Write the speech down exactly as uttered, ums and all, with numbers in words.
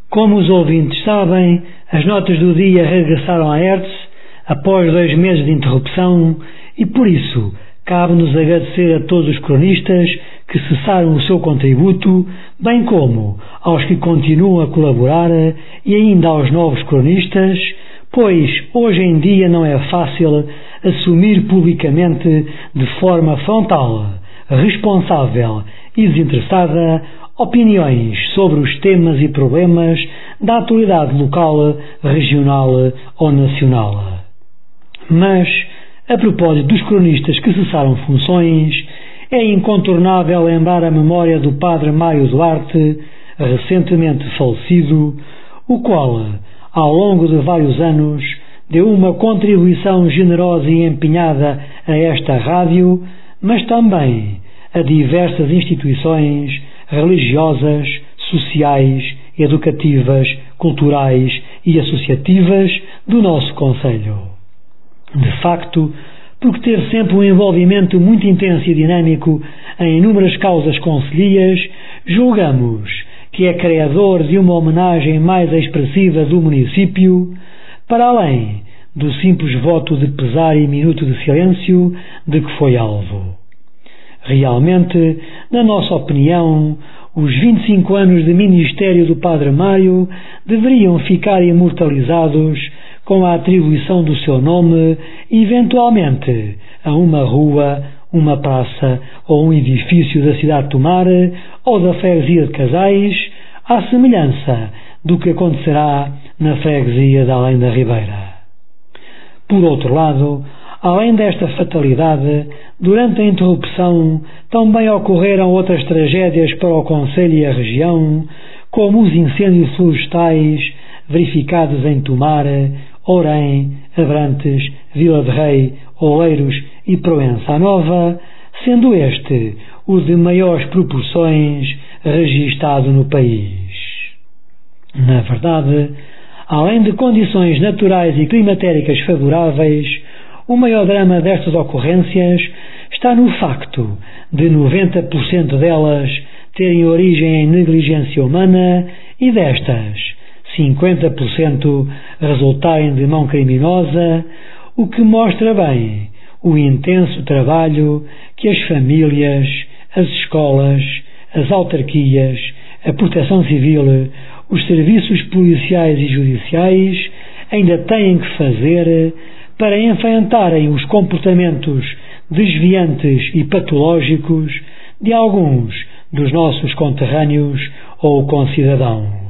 Como os ouvintes sabem, as notas do dia regressaram à Hertz após dois meses de interrupção e, por isso, cabe-nos agradecer a todos os cronistas que cessaram o seu contributo, bem como aos que continuam a colaborar e ainda aos novos cronistas, pois hoje em dia não é fácil assumir publicamente de forma frontal, responsável e desinteressada opiniões sobre os temas e problemas da atualidade local, regional ou nacional. Mas, a propósito dos cronistas que cessaram funções, é incontornável lembrar a memória do padre Mário Duarte, recentemente falecido, o qual, ao longo de vários anos, deu uma contribuição generosa e empenhada a esta rádio, mas também a diversas instituições religiosas, sociais, educativas, culturais e associativas do nosso concelho. De facto, porque teve sempre um envolvimento muito intenso e dinâmico em inúmeras causas concelhias, julgamos que é criador de uma homenagem mais expressiva do município, para além do simples voto de pesar e minuto de silêncio de que foi alvo. Realmente, na nossa opinião, os vinte e cinco anos de ministério do Padre Mário deveriam ficar imortalizados com a atribuição do seu nome, eventualmente, a uma rua, uma praça ou um edifício da cidade de Tomar ou da freguesia de Casais, à semelhança do que acontecerá na freguesia de Além da Ribeira. Por outro lado, além desta fatalidade, durante a interrupção também ocorreram outras tragédias para o concelho e a região, como os incêndios florestais verificados em Tomar, Orém, Abrantes, Vila de Rei, Oleiros e Proença Nova, sendo este o de maiores proporções registado no país. Na verdade, além de condições naturais e climatéricas favoráveis, o maior drama destas ocorrências está no facto de noventa por cento delas terem origem em negligência humana e destas, cinquenta por cento resultarem de mão criminosa, o que mostra bem o intenso trabalho que as famílias, as escolas, as autarquias, a proteção civil, os serviços policiais e judiciais ainda têm que fazer para enfrentarem os comportamentos desviantes e patológicos de alguns dos nossos conterrâneos ou concidadãos.